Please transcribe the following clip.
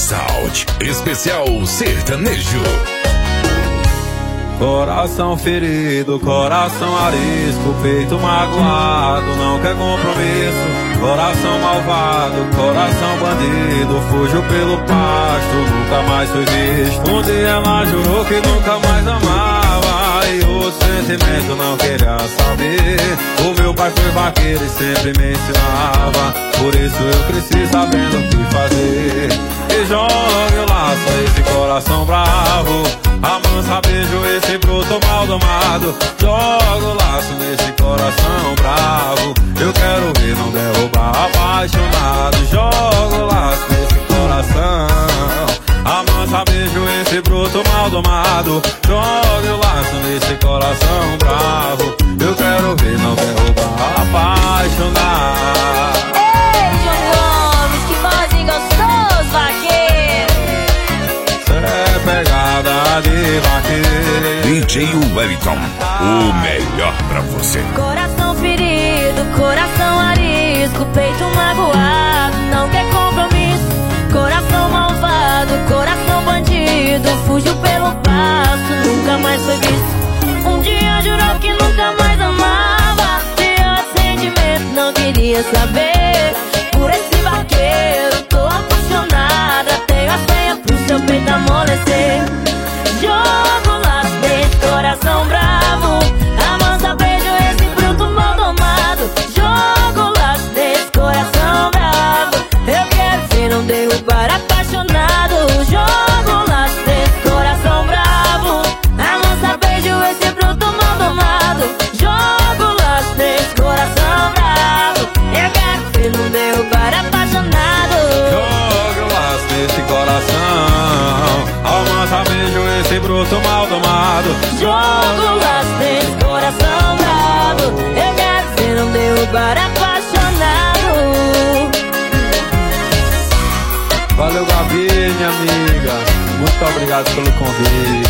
Sound especial sertanejo. Coração ferido, coração arisco, peito magoado, não quer compromisso. Coração malvado, coração bandido, fugiu pelo pasto, nunca mais foi visto. Um dia ela jurou que nunca mais amava, e o sentimento não queria saber. O meu pai foi vaqueiro e sempre me ensinava, por isso eu cresci sabendo o que fazer. E joga o laço a esse coração bravo, amansa beijo esse bruto mal domado. Joga o laço nesse coração bravo, eu quero ver não derrubar apaixonado. Joga o laço nesse coração, amansa beijo esse bruto mal domado. Joga o laço nesse coração bravo, eu quero ver não derrubar apaixonado. Ei, João Gomes, que vozinho gostoso, vaqueiro. É pegada de vaqueiro. DJ Wellington, o melhor pra você. Coração ferido, coração arisco, peito magoado, não quer compromisso. Coração malvado, coração bandido, fugiu pelo pasto, nunca mais foi visto. Um dia jurou que nunca mais amava, pior sentimento não queria saber. Por esse vaqueiro tô apaixonada, tenho a senha pro seu peito amolecer. Jogo laço desse coração bravo, amansa beijo esse bruto mal domado. Jogo laço desse coração bravo, eu quero ver não derrubar apaixonado. Jogo laço desse coração bravo, amansa beijo esse bruto mal domado. Jogo laço desse coração bravo, eu quero ver não derrubar apaixonado. Joga o laço nesse coração, amansa beijo esse bruto mal domado. Jogo o laço nesse coração bravo, eu quero ver não derrubar apaixonado. Valeu, Gabi, minha amiga, muito obrigado pelo convite.